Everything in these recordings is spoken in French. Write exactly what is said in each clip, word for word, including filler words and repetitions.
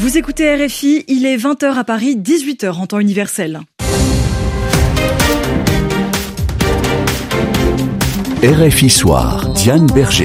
Vous écoutez R F I, il est vingt heures à Paris, dix-huit heures en temps universel. R F I Soir, Diane Berger.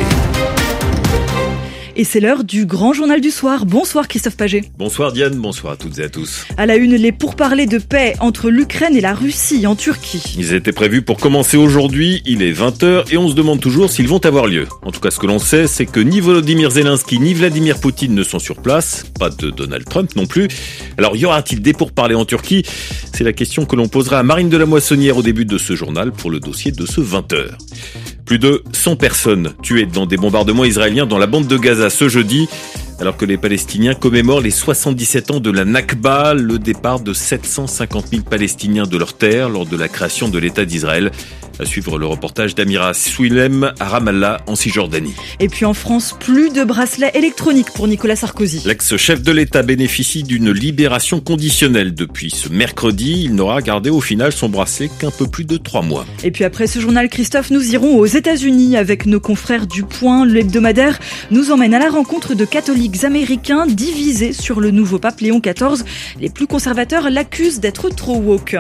Et c'est l'heure du grand journal du soir. Bonsoir Christophe Paget. Bonsoir Diane, bonsoir à toutes et à tous. À la une, les pourparlers de paix entre l'Ukraine et la Russie en Turquie. Ils étaient prévus pour commencer aujourd'hui, il est vingt heures et on se demande toujours s'ils vont avoir lieu. En tout cas, ce que l'on sait, c'est que ni Volodymyr Zelensky ni Vladimir Poutine ne sont sur place, pas de Donald Trump non plus. Alors y aura-t-il des pourparlers en Turquie ? C'est la question que l'on posera à Marine de la Moissonnière au début de ce journal pour le dossier de ce vingt heures. Plus de cent personnes tuées dans des bombardements israéliens dans la bande de Gaza ce jeudi, alors que les Palestiniens commémorent les soixante-dix-sept ans de la Nakba, le départ de sept cent cinquante mille Palestiniens de leur terre lors de la création de l'État d'Israël. À suivre le reportage d'Amira Souilem à Ramallah, en Cisjordanie. Et puis en France, plus de bracelets électroniques pour Nicolas Sarkozy. L'ex-chef de l'État bénéficie d'une libération conditionnelle. Depuis ce mercredi, il n'aura gardé au final son bracelet qu'un peu plus de trois mois. Et puis après ce journal, Christophe, nous irons aux États-Unis avec nos confrères du Point. L'hebdomadaire nous emmène à la rencontre de catholiques américains divisés sur le nouveau pape Léon quatorze. Les plus conservateurs l'accusent d'être trop woke.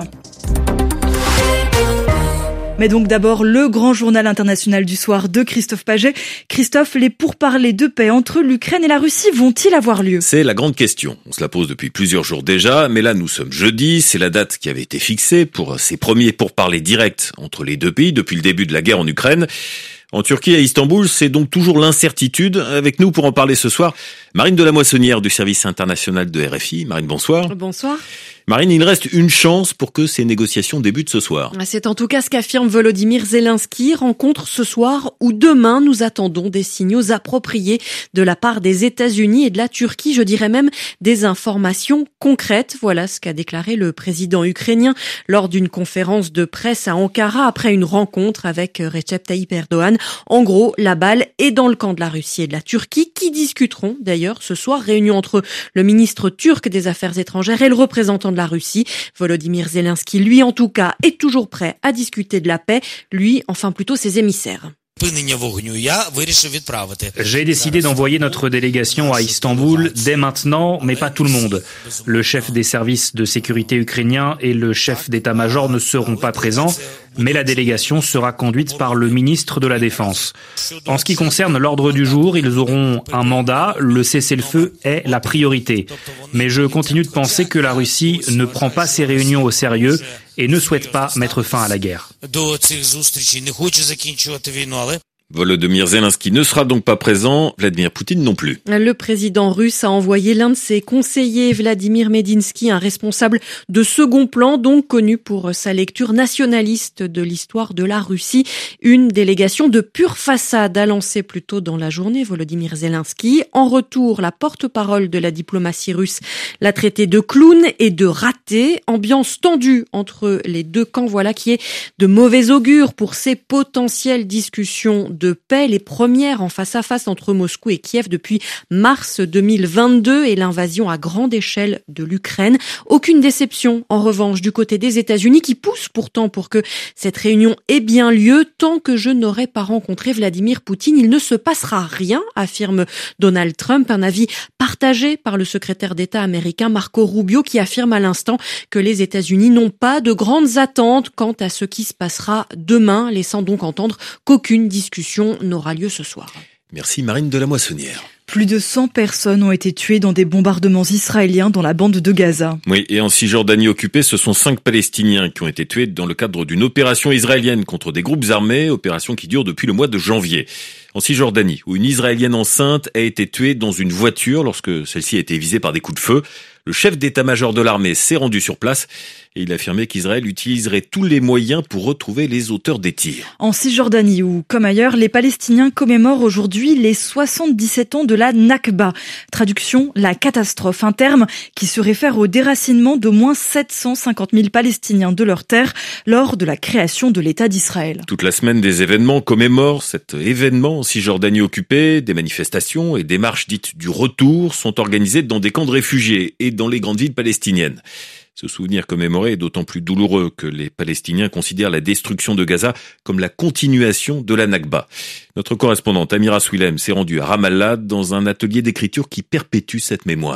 Mais donc d'abord, le grand journal international du soir de Christophe Paget. Christophe, les pourparlers de paix entre l'Ukraine et la Russie vont-ils avoir lieu ? C'est la grande question. On se la pose depuis plusieurs jours déjà, mais là nous sommes jeudi, c'est la date qui avait été fixée pour ces premiers pourparlers directs entre les deux pays depuis le début de la guerre en Ukraine. En Turquie, à Istanbul, c'est donc toujours l'incertitude. Avec nous pour en parler ce soir, Marine de la Moissonnière du service international de R F I. Marine, bonsoir. Bonsoir. Marine, il reste une chance pour que ces négociations débutent ce soir. C'est en tout cas ce qu'affirme Volodymyr Zelensky. Rencontre ce soir où demain nous attendons des signaux appropriés de la part des États-Unis et de la Turquie. Je dirais même des informations concrètes. Voilà ce qu'a déclaré le président ukrainien lors d'une conférence de presse à Ankara après une rencontre avec Recep Tayyip Erdogan. En gros, la balle est dans le camp de la Russie et de la Turquie qui discuteront d'ailleurs ce soir. Réunion entre le ministre turc des Affaires étrangères et le représentant de la Russie. Volodymyr Zelensky, lui en tout cas, est toujours prêt à discuter de la paix. Lui, enfin plutôt ses émissaires. J'ai décidé d'envoyer notre délégation à Istanbul dès maintenant, mais pas tout le monde. Le chef des services de sécurité ukrainiens et le chef d'état-major ne seront pas présents, mais la délégation sera conduite par le ministre de la Défense. En ce qui concerne l'ordre du jour, ils auront un mandat, le cessez-le-feu est la priorité. Mais je continue de penser que la Russie ne prend pas ces réunions au sérieux et ne souhaite pas mettre fin à la guerre. Volodymyr Zelensky ne sera donc pas présent, Vladimir Poutine non plus. Le président russe a envoyé l'un de ses conseillers, Vladimir Medinsky, un responsable de second plan, donc connu pour sa lecture nationaliste de l'histoire de la Russie. Une délégation de pure façade a lancé plus tôt dans la journée Volodymyr Zelensky. En retour, la porte-parole de la diplomatie russe l'a traité de clown et de raté. Ambiance tendue entre les deux camps, voilà qui est de mauvais augure pour ces potentielles discussions de paix, les premières en face-à-face entre Moscou et Kiev depuis mars deux mille vingt-deux et l'invasion à grande échelle de l'Ukraine. Aucune déception, en revanche, du côté des États-Unis qui poussent pourtant pour que cette réunion ait bien lieu. Tant que je n'aurai pas rencontré Vladimir Poutine, il ne se passera rien, affirme Donald Trump, un avis partagé par le secrétaire d'État américain Marco Rubio qui affirme à l'instant que les États-Unis n'ont pas de grandes attentes quant à ce qui se passera demain, laissant donc entendre qu'aucune discussion n'aura lieu ce soir. Merci Marine de la Moissonnière. Plus de cent personnes ont été tuées dans des bombardements israéliens dans la bande de Gaza. Oui, et en Cisjordanie occupée, ce sont cinq Palestiniens qui ont été tués dans le cadre d'une opération israélienne contre des groupes armés, opération qui dure depuis le mois de janvier. En Cisjordanie, où une Israélienne enceinte a été tuée dans une voiture lorsque celle-ci a été visée par des coups de feu. Le chef d'état-major de l'armée s'est rendu sur place et il a affirmé qu'Israël utiliserait tous les moyens pour retrouver les auteurs des tirs. En Cisjordanie ou comme ailleurs, les Palestiniens commémorent aujourd'hui les soixante-dix-sept ans de la Nakba. Traduction, la catastrophe, un terme qui se réfère au déracinement d'au moins sept cent cinquante mille Palestiniens de leur terre lors de la création de l'État d'Israël. Toute la semaine, des événements commémorent cet événement en Cisjordanie occupée. Des manifestations et des marches dites du retour sont organisées dans des camps de réfugiés et dans les grandes villes palestiniennes. Ce souvenir commémoré est d'autant plus douloureux que les Palestiniens considèrent la destruction de Gaza comme la continuation de la Nakba. Notre correspondante Amira Souilem s'est rendue à Ramallah dans un atelier d'écriture qui perpétue cette mémoire.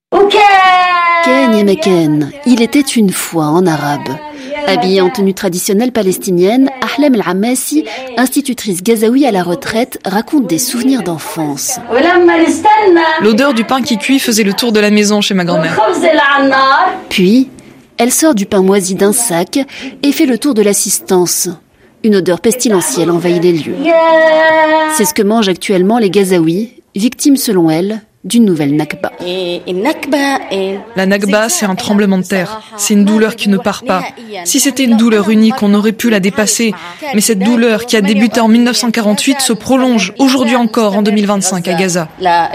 Ken Yemeken, il était une fois en arabe. Habillée en tenue traditionnelle palestinienne, Ahlam El-Amassi, institutrice gazaoui à la retraite, raconte des souvenirs d'enfance. L'odeur du pain qui cuit faisait le tour de la maison chez ma grand-mère. Puis, elle sort du pain moisi d'un sac et fait le tour de l'assistance. Une odeur pestilentielle envahit les lieux. C'est ce que mangent actuellement les Gazaouis, victimes selon elle d'une nouvelle Nakba. La Nakba, c'est un tremblement de terre. C'est une douleur qui ne part pas. Si c'était une douleur unique, on aurait pu la dépasser. Mais cette douleur qui a débuté en mille neuf cent quarante-huit se prolonge aujourd'hui encore en deux mille vingt-cinq à Gaza.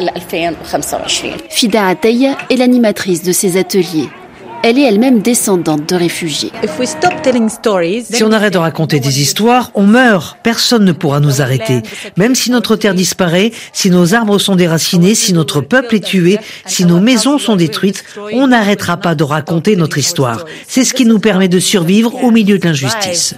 Fida Ataya est l'animatrice de ces ateliers. Elle est elle-même descendante de réfugiés. Si on arrête de raconter des histoires, on meurt. Personne ne pourra nous arrêter. Même si notre terre disparaît, si nos arbres sont déracinés, si notre peuple est tué, si nos maisons sont détruites, on n'arrêtera pas de raconter notre histoire. C'est ce qui nous permet de survivre au milieu de l'injustice.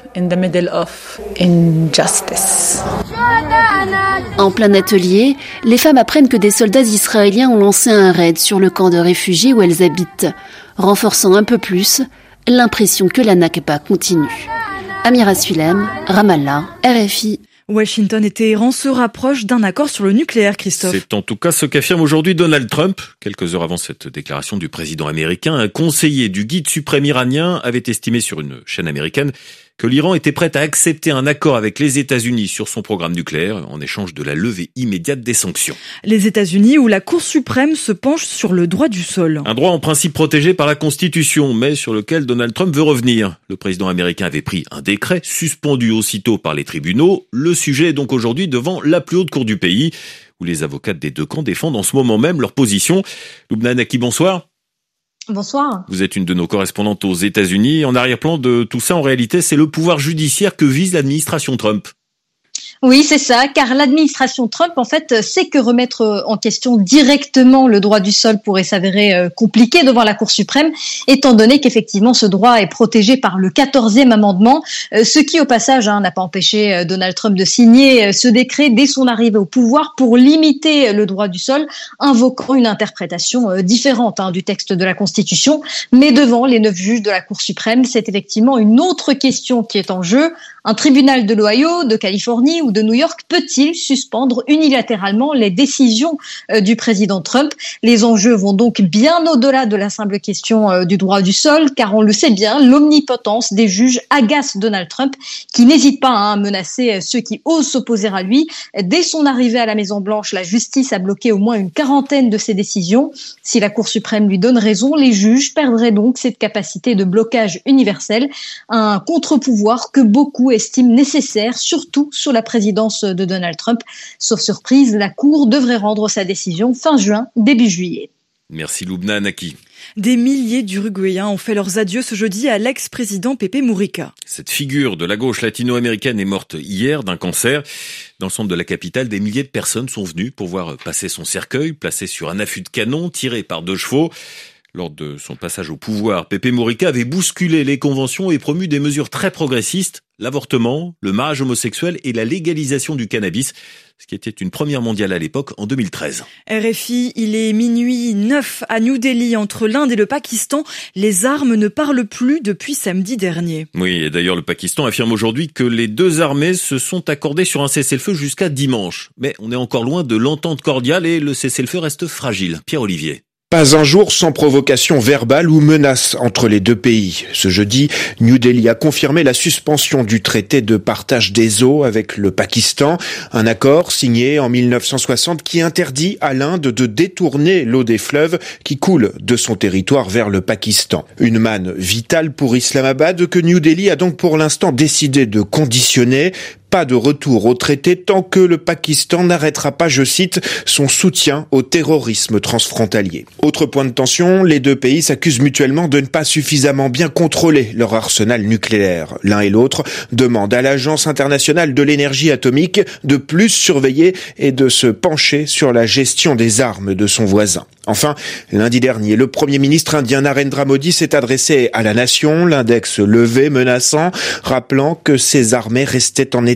En plein atelier, les femmes apprennent que des soldats israéliens ont lancé un raid sur le camp de réfugiés où elles habitent, renforçant un peu plus l'impression que la Nakba continue. Amira Sulem, Ramallah, R F I. Washington et Téhéran se rapprochent d'un accord sur le nucléaire, Christophe. C'est en tout cas ce qu'affirme aujourd'hui Donald Trump. Quelques heures avant cette déclaration du président américain, un conseiller du guide suprême iranien avait estimé sur une chaîne américaine que l'Iran était prêt à accepter un accord avec les États-Unis sur son programme nucléaire en échange de la levée immédiate des sanctions. Les États-Unis où la Cour suprême se penche sur le droit du sol. Un droit en principe protégé par la Constitution, mais sur lequel Donald Trump veut revenir. Le président américain avait pris un décret, suspendu aussitôt par les tribunaux. Le sujet est donc aujourd'hui devant la plus haute cour du pays, où les avocats des deux camps défendent en ce moment même leur position. Lubna Naki, bonsoir. Bonsoir. Vous êtes une de nos correspondantes aux États-Unis. En arrière-plan de tout ça, en réalité, c'est le pouvoir judiciaire que vise l'administration Trump. Oui, c'est ça, car l'administration Trump, en fait, sait que remettre en question directement le droit du sol pourrait s'avérer compliqué devant la Cour suprême, étant donné qu'effectivement ce droit est protégé par le quatorzième amendement, ce qui, au passage, hein, n'a pas empêché Donald Trump de signer ce décret dès son arrivée au pouvoir pour limiter le droit du sol, invoquant une interprétation différente hein, du texte de la Constitution. Mais devant les neuf juges de la Cour suprême, c'est effectivement une autre question qui est en jeu. Un tribunal de l'Ohio, de Californie ou de New York peut-il suspendre unilatéralement les décisions euh, du président Trump? Les enjeux vont donc bien au-delà de la simple question euh, du droit du sol, car on le sait bien, l'omnipotence des juges agace Donald Trump, qui n'hésite pas hein, à menacer ceux qui osent s'opposer à lui. Dès son arrivée à la Maison-Blanche, la justice a bloqué au moins une quarantaine de ses décisions. Si la Cour suprême lui donne raison, les juges perdraient donc cette capacité de blocage universel, un contre-pouvoir que beaucoup estiment nécessaire, surtout sous la présidence de Donald Trump. Sauf surprise, la Cour devrait rendre sa décision fin juin, début juillet. Merci Lubna Naki. Des milliers d'Uruguayens ont fait leurs adieux ce jeudi à l'ex-président Pepe Mujica. Cette figure de la gauche latino-américaine est morte hier d'un cancer. Dans le centre de la capitale, des milliers de personnes sont venues pour voir passer son cercueil, placé sur un affût de canon, tiré par deux chevaux. Lors de son passage au pouvoir, Pepe Mujica avait bousculé les conventions et promu des mesures très progressistes, l'avortement, le mariage homosexuel et la légalisation du cannabis, ce qui était une première mondiale à l'époque en deux mille treize. R F I, il est minuit neuf à New Delhi, entre l'Inde et le Pakistan. Les armes ne parlent plus depuis samedi dernier. Oui, et d'ailleurs le Pakistan affirme aujourd'hui que les deux armées se sont accordées sur un cessez-le-feu jusqu'à dimanche. Mais on est encore loin de l'entente cordiale et le cessez-le-feu reste fragile. Pierre-Olivier. Pas un jour sans provocation verbale ou menace entre les deux pays. Ce jeudi, New Delhi a confirmé la suspension du traité de partage des eaux avec le Pakistan, un accord signé en mille neuf cent soixante qui interdit à l'Inde de détourner l'eau des fleuves qui coulent de son territoire vers le Pakistan. Une manne vitale pour Islamabad que New Delhi a donc pour l'instant décidé de conditionner. Pas de retour au traité tant que le Pakistan n'arrêtera pas, je cite, son soutien au terrorisme transfrontalier. Autre point de tension, les deux pays s'accusent mutuellement de ne pas suffisamment bien contrôler leur arsenal nucléaire. L'un et l'autre demandent à l'Agence internationale de l'énergie atomique de plus surveiller et de se pencher sur la gestion des armes de son voisin. Enfin, lundi dernier, le Premier ministre indien Narendra Modi s'est adressé à la nation, l'index levé, menaçant, rappelant que ses armées restaient en état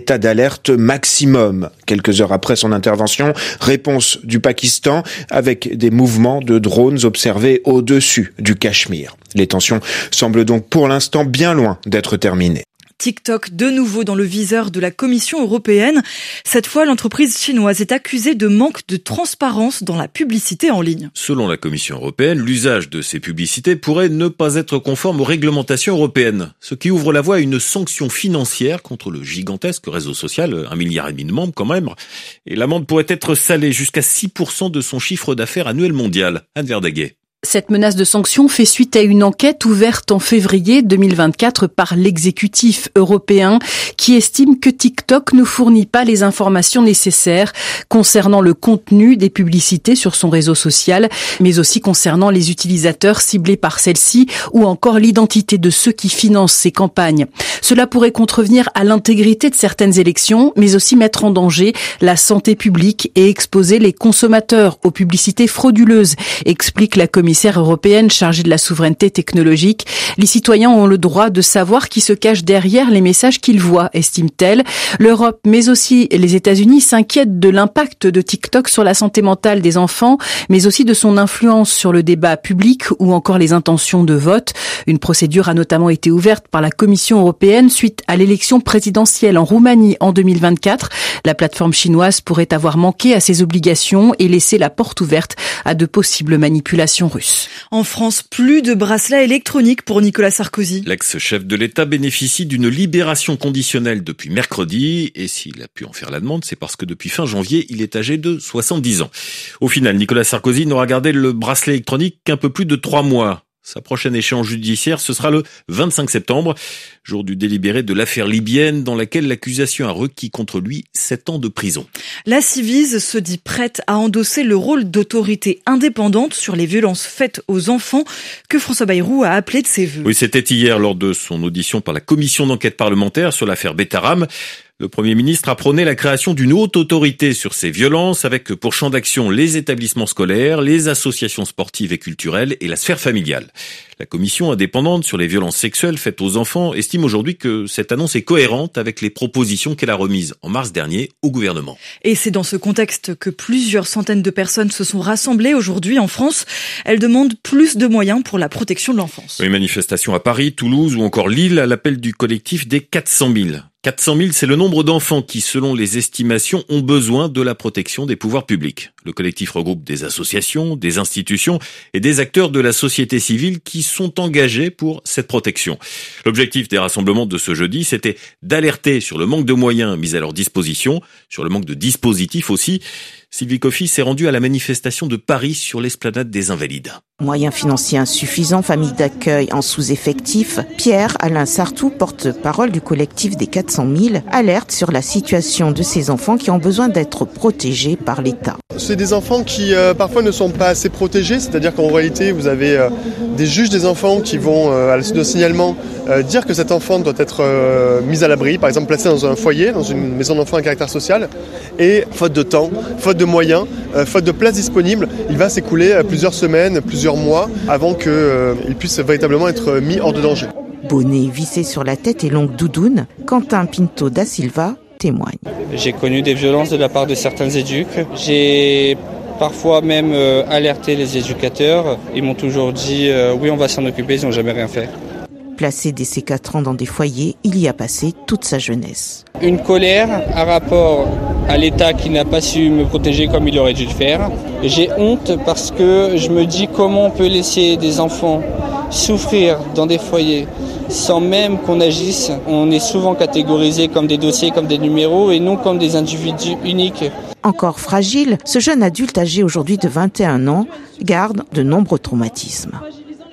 état d'alerte maximum. Quelques heures après son intervention, réponse du Pakistan avec des mouvements de drones observés au-dessus du Cachemire. Les tensions semblent donc pour l'instant bien loin d'être terminées. TikTok de nouveau dans le viseur de la Commission européenne. Cette fois, l'entreprise chinoise est accusée de manque de transparence dans la publicité en ligne. Selon la Commission européenne, l'usage de ces publicités pourrait ne pas être conforme aux réglementations européennes, ce qui ouvre la voie à une sanction financière contre le gigantesque réseau social, un milliard et demi de membres quand même. Et l'amende pourrait être salée jusqu'à six pour cent de son chiffre d'affaires annuel mondial. Anne Verdaguet. Cette menace de sanction fait suite à une enquête ouverte en février deux mille vingt-quatre par l'exécutif européen qui estime que TikTok ne fournit pas les informations nécessaires concernant le contenu des publicités sur son réseau social, mais aussi concernant les utilisateurs ciblés par celle-ci ou encore l'identité de ceux qui financent ces campagnes. Cela pourrait contrevenir à l'intégrité de certaines élections, mais aussi mettre en danger la santé publique et exposer les consommateurs aux publicités frauduleuses, explique la commission commissaire européenne chargée de la souveraineté technologique. Les citoyens ont le droit de savoir qui se cache derrière les messages qu'ils voient, estime-t-elle. L'Europe, mais aussi les États-Unis, s'inquiètent de l'impact de TikTok sur la santé mentale des enfants, mais aussi de son influence sur le débat public ou encore les intentions de vote. Une procédure a notamment été ouverte par la Commission européenne suite à l'élection présidentielle en Roumanie en deux mille vingt-quatre. La plateforme chinoise pourrait avoir manqué à ses obligations et laissé la porte ouverte à de possibles manipulations russes. En France, plus de bracelets électroniques pour Nicolas Sarkozy. L'ex-chef de l'État bénéficie d'une libération conditionnelle depuis mercredi. Et s'il a pu en faire la demande, c'est parce que depuis fin janvier, il est âgé de soixante-dix ans. Au final, Nicolas Sarkozy n'aura gardé le bracelet électronique qu'un peu plus de trois mois. Sa prochaine échéance judiciaire, ce sera le vingt-cinq septembre, jour du délibéré de l'affaire libyenne dans laquelle l'accusation a requis contre lui sept ans de prison. La Ciivise se dit prête à endosser le rôle d'autorité indépendante sur les violences faites aux enfants que François Bayrou a appelé de ses vœux. Oui, c'était hier lors de son audition par la commission d'enquête parlementaire sur l'affaire Betaram. Le Premier ministre a prôné la création d'une haute autorité sur ces violences avec pour champ d'action les établissements scolaires, les associations sportives et culturelles et la sphère familiale. La commission indépendante sur les violences sexuelles faites aux enfants estime aujourd'hui que cette annonce est cohérente avec les propositions qu'elle a remises en mars dernier au gouvernement. Et c'est dans ce contexte que plusieurs centaines de personnes se sont rassemblées aujourd'hui en France. Elles demandent plus de moyens pour la protection de l'enfance. Une manifestation à Paris, Toulouse ou encore Lille à l'appel du collectif des quatre cent mille. quatre cent mille, c'est le nombre d'enfants qui, selon les estimations, ont besoin de la protection des pouvoirs publics. Le collectif regroupe des associations, des institutions et des acteurs de la société civile qui sont engagés pour cette protection. L'objectif des rassemblements de ce jeudi, c'était d'alerter sur le manque de moyens mis à leur disposition, sur le manque de dispositifs aussi. Sylvie Coffy s'est rendue à la manifestation de Paris sur l'esplanade des Invalides. Moyens financiers insuffisants, famille d'accueil en sous-effectif. Pierre Alain Sartou, porte-parole du collectif des quatre cent mille, alerte sur la situation de ces enfants qui ont besoin d'être protégés par l'État. C'est des enfants qui euh, parfois ne sont pas assez protégés, c'est-à-dire qu'en réalité vous avez euh, des juges des enfants qui vont euh, à la suite de signalement euh, dire que cet enfant doit être euh, mis à l'abri, par exemple placé dans un foyer, dans une maison d'enfants à caractère social, et faute de temps, faute de moyens, euh, faute de places disponibles, il va s'écouler euh, plusieurs semaines, plusieurs mois avant qu'il euh, puisse véritablement être mis hors de danger. Bonnet vissé sur la tête et longue doudoune, Quentin Pinto da Silva témoigne. J'ai connu des violences de la part de certains éducs. J'ai parfois même euh, alerté les éducateurs. Ils m'ont toujours dit euh, oui, on va s'en occuper, ils n'ont jamais rien fait. Placé dès ses quatre ans dans des foyers, il y a passé toute sa jeunesse. Une colère à rapport à l'État qui n'a pas su me protéger comme il aurait dû le faire. J'ai honte parce que je me dis comment on peut laisser des enfants souffrir dans des foyers sans même qu'on agisse. On est souvent catégorisés comme des dossiers, comme des numéros et non comme des individus uniques. Encore fragile, ce jeune adulte âgé aujourd'hui de vingt et un ans garde de nombreux traumatismes.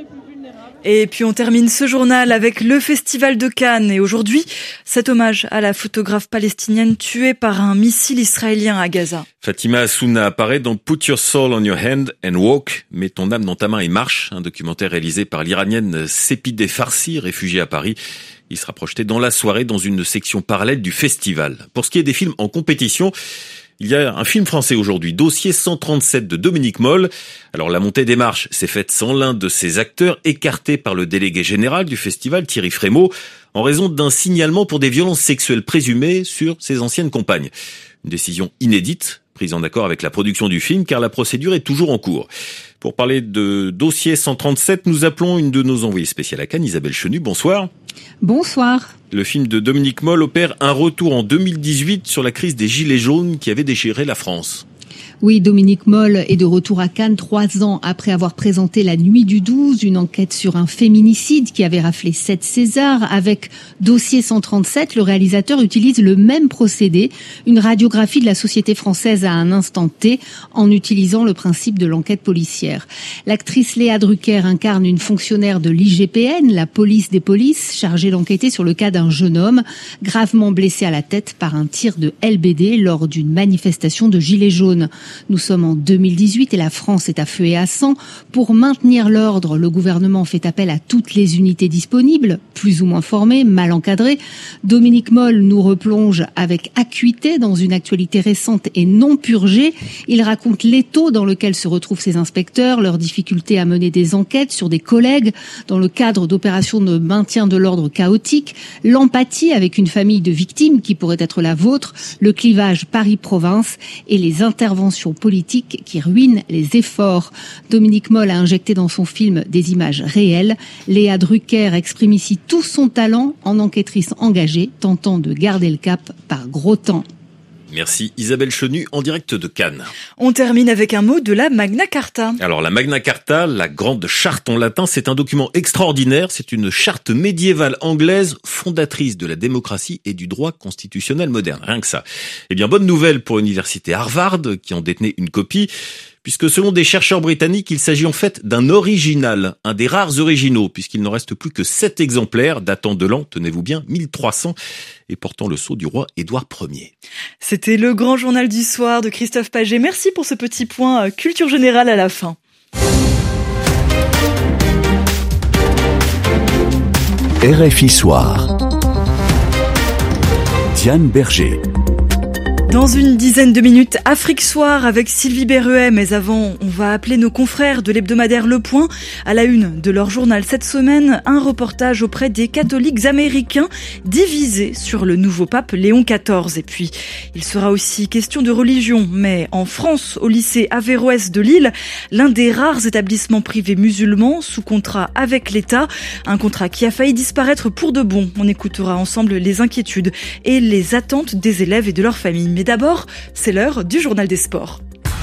Et puis on termine ce journal avec le Festival de Cannes. Et aujourd'hui, cet hommage à la photographe palestinienne tuée par un missile israélien à Gaza. Fatima Assouna apparaît dans Put Your Soul on Your Hand and Walk, mets ton âme dans ta main et marche, un documentaire réalisé par l'Iranienne Sepideh Farsi, réfugiée à Paris. Il sera projeté dans la soirée dans une section parallèle du festival. Pour ce qui est des films en compétition, Il y a un film français aujourd'hui, Dossier cent trente-sept de Dominique Moll. Alors la montée des marches s'est faite sans l'un de ses acteurs, écarté par le délégué général du festival, Thierry Frémaux, en raison d'un signalement pour des violences sexuelles présumées sur ses anciennes compagnes. Une décision inédite, prise en accord avec la production du film, car la procédure est toujours en cours. Pour parler de Dossier cent trente-sept, nous appelons une de nos envoyées spéciales à Cannes, Isabelle Chenu. Bonsoir. Bonsoir. Le film de Dominique Moll opère un retour en deux mille dix-huit sur la crise des Gilets jaunes qui avait déchiré la France. Oui, Dominique Moll est de retour à Cannes trois ans après avoir présenté La Nuit du douze, une enquête sur un féminicide qui avait raflé sept Césars. Avec Dossier cent trente-sept, le réalisateur utilise le même procédé, une radiographie de la société française à un instant T, en utilisant le principe de l'enquête policière. L'actrice Léa Drucker incarne une fonctionnaire de l'I G P N, la police des polices, chargée d'enquêter sur le cas d'un jeune homme gravement blessé à la tête par un tir de L B D lors d'une manifestation de Gilets jaunes. Nous sommes en deux mille dix-huit et la France est à feu et à sang. Pour maintenir l'ordre, le gouvernement fait appel à toutes les unités disponibles, plus ou moins formées, mal encadrées. Dominique Moll nous replonge avec acuité dans une actualité récente et non purgée. Il raconte l'étau dans lequel se retrouvent ces inspecteurs, leurs difficultés à mener des enquêtes sur des collègues dans le cadre d'opérations de maintien de l'ordre chaotique, l'empathie avec une famille de victimes qui pourrait être la vôtre, le clivage Paris-Province et les interventions politique qui ruine les efforts. Dominique Moll a injecté dans son film des images réelles. Léa Drucker exprime ici tout son talent en enquêtrice engagée, tentant de garder le cap par gros temps. Merci Isabelle Chenu en direct de Cannes. On termine avec un mot de la Magna Carta. Alors la Magna Carta, la grande charte en latin, c'est un document extraordinaire. C'est une charte médiévale anglaise fondatrice de la démocratie et du droit constitutionnel moderne. Rien que ça. Eh bien, bonne nouvelle pour l'université Harvard qui en détenait une copie. Puisque selon des chercheurs britanniques, il s'agit en fait d'un original, un des rares originaux, puisqu'il n'en reste plus que sept exemplaires datant de l'an, tenez-vous bien, mille trois cents, et portant le sceau du roi Édouard Ier. C'était le grand journal du soir de Christophe Paget. Merci pour ce petit point culture générale à la fin. R F I Soir. Diane Berger. Dans une dizaine de minutes, Afrique Soir avec Sylvie Berruet. Mais avant, on va appeler nos confrères de l'hebdomadaire Le Point. À la une de leur journal cette semaine, un reportage auprès des catholiques américains divisés sur le nouveau pape Léon quatorze. Et puis, il sera aussi question de religion. Mais en France, au lycée Averroès de Lille, l'un des rares établissements privés musulmans sous contrat avec l'État. Un contrat qui a failli disparaître pour de bon. On écoutera ensemble les inquiétudes et les attentes des élèves et de leurs familles. Mais d'abord, c'est l'heure du journal des sports.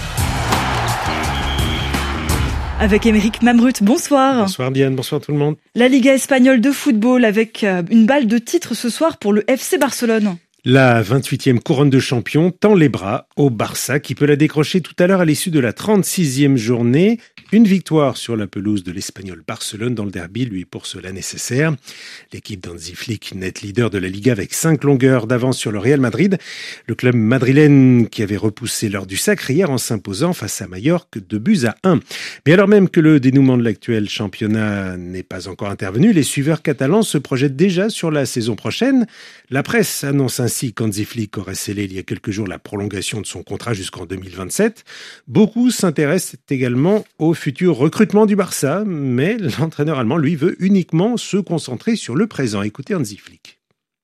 Avec Émeric Mamrut, bonsoir. Bonsoir Diane, bonsoir tout le monde. La Liga espagnole de football avec une balle de titre ce soir pour le F C Barcelone. La vingt-huitième couronne de champion tend les bras au Barça qui peut la décrocher tout à l'heure à l'issue de la trente-sixième journée. Une victoire sur la pelouse de l'Espagnol Barcelone dans le derby lui est pour cela nécessaire. L'équipe d'Hansi Flick net leader de la Liga avec cinq longueurs d'avance sur le Real Madrid. Le club madrilène qui avait repoussé l'heure du sacre hier en s'imposant face à Majorque deux buts à un. Mais alors même que le dénouement de l'actuel championnat n'est pas encore intervenu, les suiveurs catalans se projettent déjà sur la saison prochaine. La presse annonce ainsi qu'Hansi Flick aurait scellé il y a quelques jours la prolongation de son contrat jusqu'en deux mille vingt-sept. Beaucoup s'intéressent également au futur recrutement du Barça, mais l'entraîneur allemand, lui, veut uniquement se concentrer sur le présent. Écoutez Hansi Flick.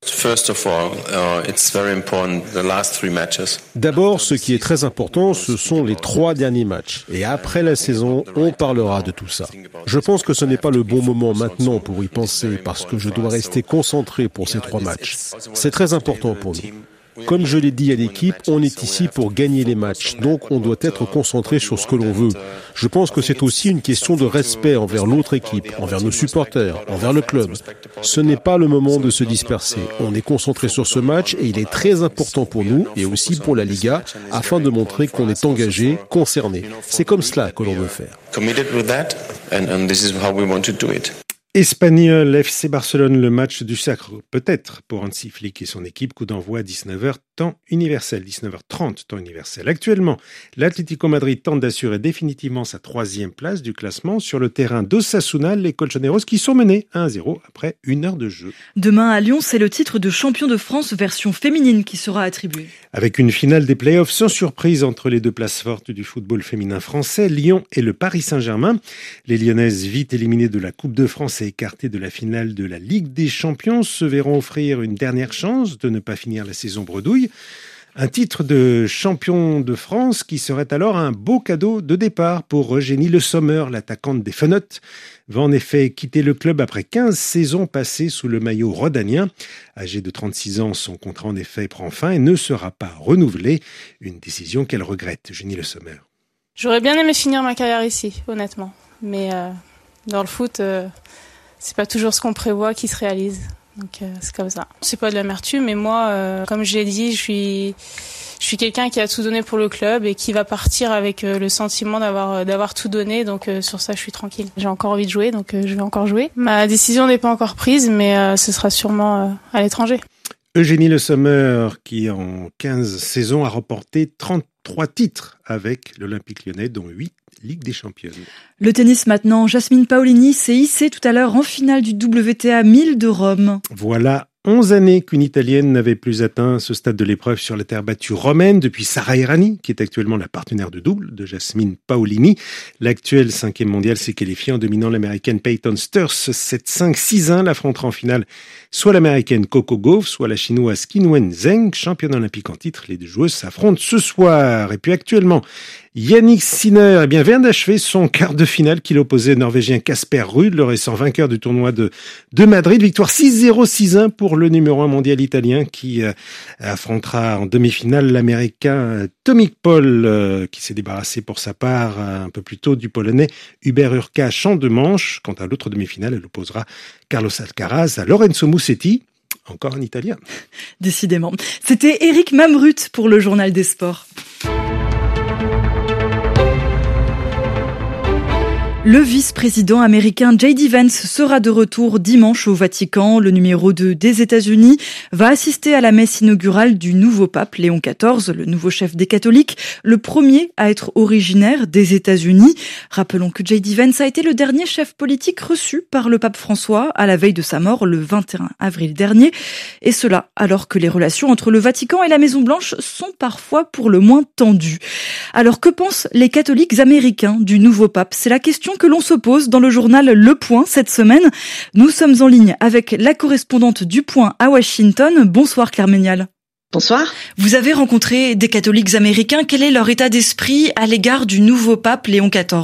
D'abord, ce qui est très important, ce sont les trois derniers matchs. Et après la saison, on parlera de tout ça. Je pense que ce n'est pas le bon moment maintenant pour y penser parce que je dois rester concentré pour ces trois matchs. C'est très important pour nous. Comme je l'ai dit à l'équipe, on est ici pour gagner les matchs, donc on doit être concentré sur ce que l'on veut. Je pense que c'est aussi une question de respect envers l'autre équipe, envers nos supporters, envers le club. Ce n'est pas le moment de se disperser. On est concentré sur ce match et il est très important pour nous et aussi pour la Liga afin de montrer qu'on est engagé, concerné. C'est comme cela que l'on veut faire. Espagnol, F C Barcelone, le match du sacre, peut-être, pour Hansi Flick et son équipe. Coup d'envoi à dix-neuf heures, temps universel, dix-neuf heures trente, temps universel. Actuellement, l'Atlético Madrid tente d'assurer définitivement sa troisième place du classement sur le terrain d'Osasuna, les Colchoneros qui sont menés un à zéro après une heure de jeu. Demain à Lyon, c'est le titre de champion de France version féminine qui sera attribué. Avec une finale des playoffs sans surprise entre les deux places fortes du football féminin français, Lyon et le Paris Saint-Germain. Les Lyonnaises, vite éliminées de la Coupe de France et écartées de la finale de la Ligue des Champions, se verront offrir une dernière chance de ne pas finir la saison bredouille. Un titre de champion de France qui serait alors un beau cadeau de départ pour Eugénie Le Sommer, l'attaquante des Fenotes, va en effet quitter le club après quinze saisons passées sous le maillot rhodanien. Âgée de trente-six ans, son contrat en effet prend fin et ne sera pas renouvelé. Une décision qu'elle regrette, Eugénie Le Sommer. J'aurais bien aimé finir ma carrière ici, honnêtement. Mais euh, dans le foot, euh, c'est pas toujours ce qu'on prévoit qui se réalise. Donc euh, c'est comme ça. C'est pas de l'amertume, mais moi, euh, comme je l'ai dit, je suis, je suis quelqu'un qui a tout donné pour le club et qui va partir avec euh, le sentiment d'avoir, d'avoir tout donné. Donc euh, sur ça, je suis tranquille. J'ai encore envie de jouer, donc euh, je vais encore jouer. Ma décision n'est pas encore prise, mais euh, ce sera sûrement euh, à l'étranger. Eugénie Le Sommer, qui en quinze saisons a remporté trente-trois titres avec l'Olympique Lyonnais, dont huit Ligue des Champions. Le tennis maintenant, Jasmine Paolini s'est hissée tout à l'heure en finale du W T A mille de Rome. Voilà onze années qu'une Italienne n'avait plus atteint ce stade de l'épreuve sur la terre battue romaine depuis Sara Errani, qui est actuellement la partenaire de double de Jasmine Paolini. L'actuelle cinquième mondiale s'est qualifiée en dominant l'américaine Peyton Sturz sept cinq six un, l'affrontera en finale soit l'américaine Coco Gauff, soit la chinoise Qinwen Zheng, championne olympique en titre. Les deux joueuses s'affrontent ce soir. Et puis actuellement, Yannick Sinner eh bien, vient d'achever son quart de finale qui l'opposait au Norvégien Casper Ruud, le récent vainqueur du tournoi de, de Madrid. Victoire six zéro six un pour le numéro un mondial italien qui euh, affrontera en demi-finale l'Américain euh, Tommy Paul euh, qui s'est débarrassé pour sa part euh, un peu plus tôt du Polonais Hubert Hurkacz en deux manches. Quant à l'autre demi-finale, elle opposera Carlos Alcaraz à Lorenzo Musetti, encore un Italien. Décidément. C'était Eric Mamrut pour le Journal des Sports. Le vice-président américain J D Vance sera de retour dimanche au Vatican. Le numéro deux des États-Unis va assister à la messe inaugurale du nouveau pape Léon quatorze, le nouveau chef des catholiques, le premier à être originaire des États-Unis. Rappelons que J D Vance a été le dernier chef politique reçu par le pape François à la veille de sa mort le vingt et un avril dernier. Et cela alors que les relations entre le Vatican et la Maison-Blanche sont parfois pour le moins tendues. Alors que pensent les catholiques américains du nouveau pape? C'est la question que l'on se pose dans le journal Le Point cette semaine. Nous sommes en ligne avec la correspondante du Point à Washington. Bonsoir Claire Ménial. Bonsoir. Vous avez rencontré des catholiques américains. Quel est leur état d'esprit à l'égard du nouveau pape Léon quatorze ?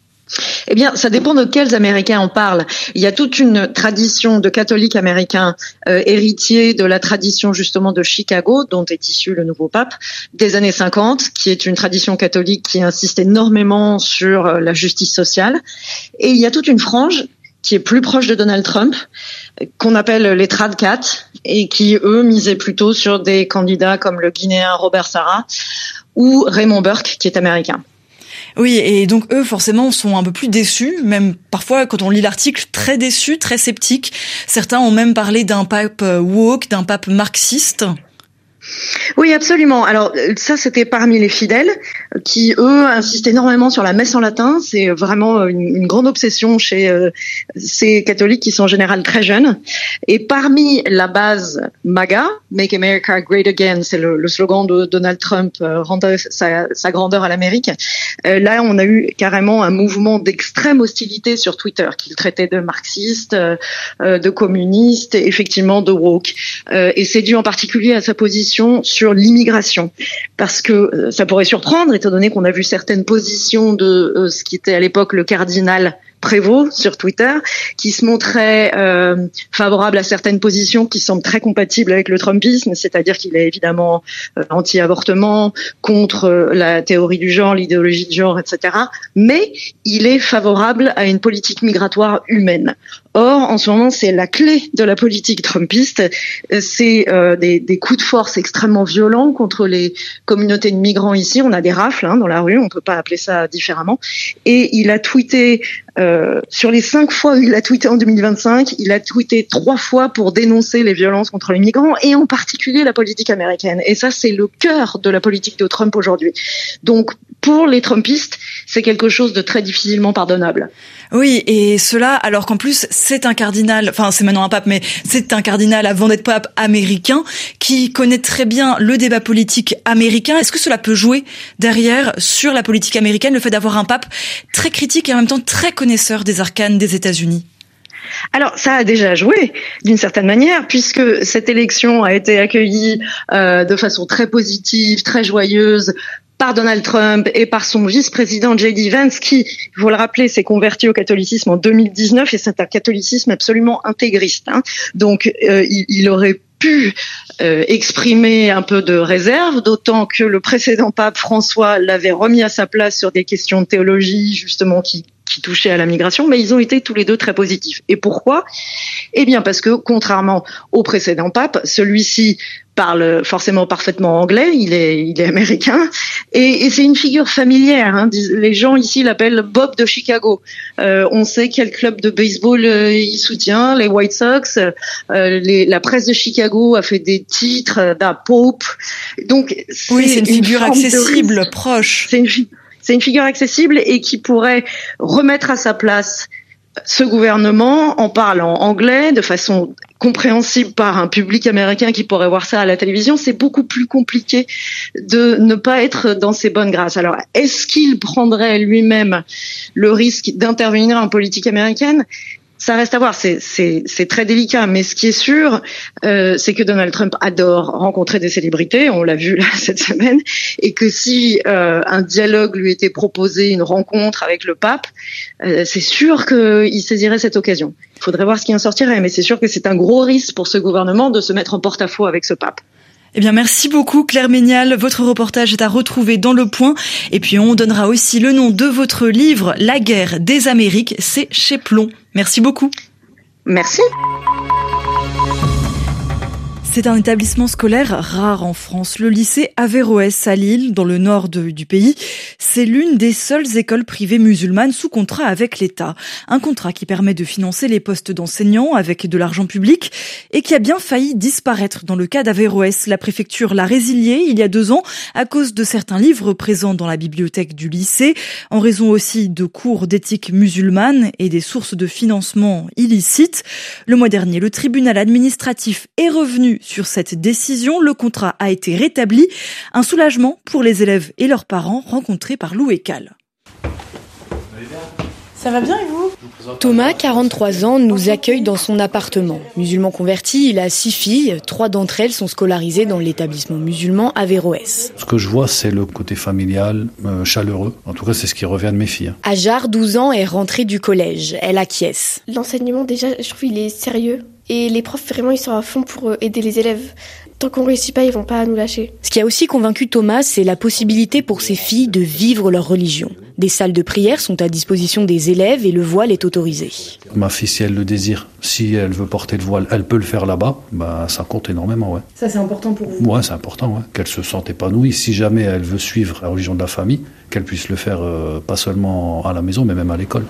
Eh bien, ça dépend de quels Américains on parle. Il y a toute une tradition de catholiques américains euh, héritiers de la tradition justement de Chicago, dont est issu le nouveau pape, des années cinquante, qui est une tradition catholique qui insiste énormément sur euh, la justice sociale. Et il y a toute une frange qui est plus proche de Donald Trump, qu'on appelle les Tradcats, et qui, eux, misaient plutôt sur des candidats comme le Guinéen Robert Sarah ou Raymond Burke, qui est américain. Oui, et donc eux, forcément, sont un peu plus déçus, même parfois, quand on lit l'article, très déçus, très sceptiques. Certains ont même parlé d'un pape woke, d'un pape marxiste. Oui, absolument. Alors ça, c'était parmi les fidèles qui, eux, insistent énormément sur la messe en latin. C'est vraiment une, une grande obsession chez euh, ces catholiques qui sont en général très jeunes. Et parmi la base MAGA, Make America Great Again, c'est le, le slogan de Donald Trump, euh, rendre sa, sa grandeur à l'Amérique. Euh, là, on a eu carrément un mouvement d'extrême hostilité sur Twitter, qu'il traitait de marxiste, euh, de communiste, et effectivement de woke. Euh, et c'est dû en particulier à sa position sur l'immigration, parce que euh, ça pourrait surprendre étant donné qu'on a vu certaines positions de euh, ce qui était à l'époque le cardinal Prévost sur Twitter, qui se montrait euh, favorable à certaines positions qui semblent très compatibles avec le Trumpisme, c'est-à-dire qu'il est évidemment euh, anti-avortement, contre euh, la théorie du genre, l'idéologie du genre, et cetera. Mais il est favorable à une politique migratoire humaine. Or, en ce moment, c'est la clé de la politique trumpiste. C'est euh, des, des coups de force extrêmement violents contre les communautés de migrants ici. On a des rafles hein, dans la rue, on peut pas appeler ça différemment. Et il a tweeté, euh, sur les cinq fois où il a tweeté en deux mille vingt-cinq, il a tweeté trois fois pour dénoncer les violences contre les migrants et en particulier la politique américaine. Et ça, c'est le cœur de la politique de Trump aujourd'hui. Donc, pour les Trumpistes, c'est quelque chose de très difficilement pardonnable. Oui, et cela alors qu'en plus c'est un cardinal, enfin c'est maintenant un pape, mais c'est un cardinal avant d'être pape américain qui connaît très bien le débat politique américain. Est-ce que cela peut jouer derrière sur la politique américaine, le fait d'avoir un pape très critique et en même temps très connaisseur des arcanes des États-Unis ? Alors, ça a déjà joué, d'une certaine manière, puisque cette élection a été accueillie euh, de façon très positive, très joyeuse, par Donald Trump et par son vice-président J D Vance, qui, il faut le rappeler, s'est converti au catholicisme en deux mille dix-neuf, et c'est un catholicisme absolument intégriste. Hein. Donc, euh, il, il aurait pu euh, exprimer un peu de réserve, d'autant que le précédent pape François l'avait remis à sa place sur des questions de théologie, justement, qui qui touchaient à la migration, mais ils ont été tous les deux très positifs. Et pourquoi ? Eh bien, parce que, contrairement au précédent pape, celui-ci parle forcément parfaitement anglais, il est, il est américain, et, et c'est une figure familière. Hein. Les gens ici l'appellent Bob de Chicago. Euh, on sait quel club de baseball euh, il soutient, les White Sox. Euh, les, la presse de Chicago a fait des titres d'un Pope. Donc, c'est oui, c'est une, une figure accessible, de... proche. C'est une figure. C'est une figure accessible et qui pourrait remettre à sa place ce gouvernement en parlant anglais de façon compréhensible par un public américain qui pourrait voir ça à la télévision. C'est beaucoup plus compliqué de ne pas être dans ses bonnes grâces. Alors, est-ce qu'il prendrait lui-même le risque d'intervenir en politique américaine ? Ça reste à voir, c'est, c'est, c'est très délicat, mais ce qui est sûr, euh, c'est que Donald Trump adore rencontrer des célébrités, on l'a vu là cette semaine, et que si euh, un dialogue lui était proposé, une rencontre avec le pape, euh, c'est sûr qu'il saisirait cette occasion. Il faudrait voir ce qui en sortirait, mais c'est sûr que c'est un gros risque pour ce gouvernement de se mettre en porte-à-faux avec ce pape. Eh bien, merci beaucoup Claire Ménial. Votre reportage est à retrouver dans Le Point. Et puis, on donnera aussi le nom de votre livre, La guerre des Amériques. C'est chez Plomb. Merci beaucoup. Merci. C'est un établissement scolaire rare en France, le lycée Averroès à Lille, dans le nord de, du pays. C'est l'une des seules écoles privées musulmanes sous contrat avec l'État. Un contrat qui permet de financer les postes d'enseignants avec de l'argent public et qui a bien failli disparaître dans le cas d'Averroès. La préfecture l'a résilié il y a deux ans à cause de certains livres présents dans la bibliothèque du lycée, en raison aussi de cours d'éthique musulmane et des sources de financement illicites. Le mois dernier, le tribunal administratif est revenu sur cette décision. Le contrat a été rétabli. Un soulagement pour les élèves et leurs parents rencontrés par Lou Ekal. Ça va bien et vous ? Thomas, quarante-trois ans, nous accueille dans son appartement. Musulman converti, il a six filles. Trois d'entre elles sont scolarisées dans l'établissement musulman Averroès. Ce que je vois, c'est le côté familial, euh, chaleureux. En tout cas, c'est ce qui revient de mes filles. Ajar, douze ans, est rentrée du collège. Elle acquiesce. L'enseignement, déjà, je trouve il est sérieux. Et les profs, vraiment, ils sont à fond pour aider les élèves. Tant qu'on réussit pas, ils vont pas nous lâcher. Ce qui a aussi convaincu Thomas, c'est la possibilité pour ses filles de vivre leur religion. Des salles de prière sont à disposition des élèves et le voile est autorisé. Ma fille, si elle le désire, si elle veut porter le voile, elle peut le faire là-bas. Bah, ça compte énormément, ouais. Ça, c'est important pour vous ? Ouais, c'est important, ouais. Qu'elle se sente épanouie. Si jamais elle veut suivre la religion de la famille, qu'elle puisse le faire euh, pas seulement à la maison, mais même à l'école.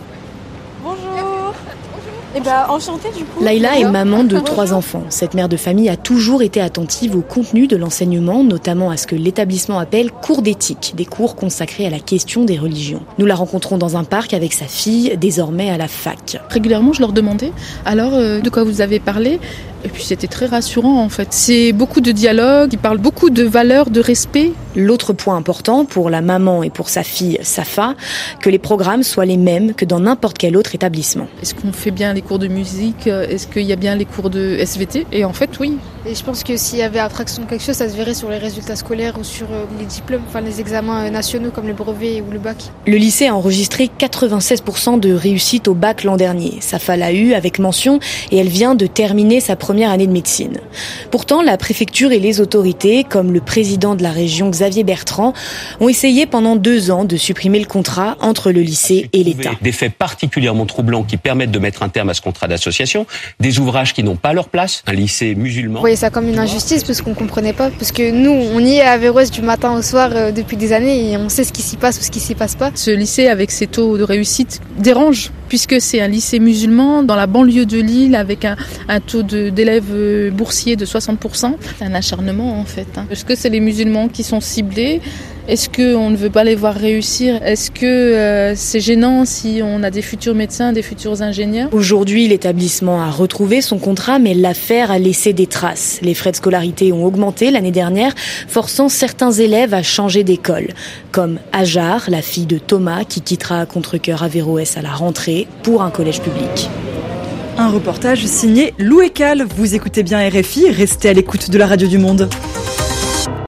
Eh ben, enchantée du coup. Laïla est maman de trois enfants. Cette mère de famille a toujours été attentive au contenu de l'enseignement, notamment à ce que l'établissement appelle cours d'éthique, des cours consacrés à la question des religions. Nous la rencontrons dans un parc avec sa fille, désormais à la fac. Régulièrement, je leur demandais alors euh, de quoi vous avez parlé. Et puis c'était très rassurant en fait. C'est beaucoup de dialogue, ils parlent beaucoup de valeurs, de respect. L'autre point important pour la maman et pour sa fille Safa, que les programmes soient les mêmes que dans n'importe quel autre établissement. Est-ce qu'on fait bien les cours de musique ? Est-ce qu'il y a bien les cours de S V T ? Et en fait, oui. Et je pense que s'il y avait attraction de quelque chose, ça se verrait sur les résultats scolaires ou sur les diplômes, enfin les examens nationaux comme le brevet ou le bac. Le lycée a enregistré quatre-vingt-seize pour cent de réussite au bac l'an dernier. Safa l'a eu avec mention et elle vient de terminer sa première première année de médecine. Pourtant, la préfecture et les autorités, comme le président de la région Xavier Bertrand, ont essayé pendant deux ans de supprimer le contrat entre le lycée et l'État. Des faits particulièrement troublants qui permettent de mettre un terme à ce contrat d'association, des ouvrages qui n'ont pas leur place, un lycée musulman. Vous voyez ça comme une injustice parce qu'on comprenait pas, parce que nous, on y est à Averroès du matin au soir euh, depuis des années et on sait ce qui s'y passe ou ce qui s'y passe pas. Ce lycée avec ses taux de réussite dérange, puisque c'est un lycée musulman dans la banlieue de Lille avec un, un taux de, d'élèves boursiers de soixante pour cent. C'est un acharnement en fait. Hein. Est-ce que c'est les musulmans qui sont ciblés ? Est-ce qu'on ne veut pas les voir réussir ? Est-ce que euh, c'est gênant si on a des futurs médecins, des futurs ingénieurs ? Aujourd'hui, l'établissement a retrouvé son contrat, mais l'affaire a laissé des traces. Les frais de scolarité ont augmenté l'année dernière, forçant certains élèves à changer d'école. Comme Ajar, la fille de Thomas, qui quittera à contre-cœur Averroès à la rentrée pour un collège public. Un reportage signé Lou Ekal. Vous écoutez bien R F I, restez à l'écoute de la radio du Monde.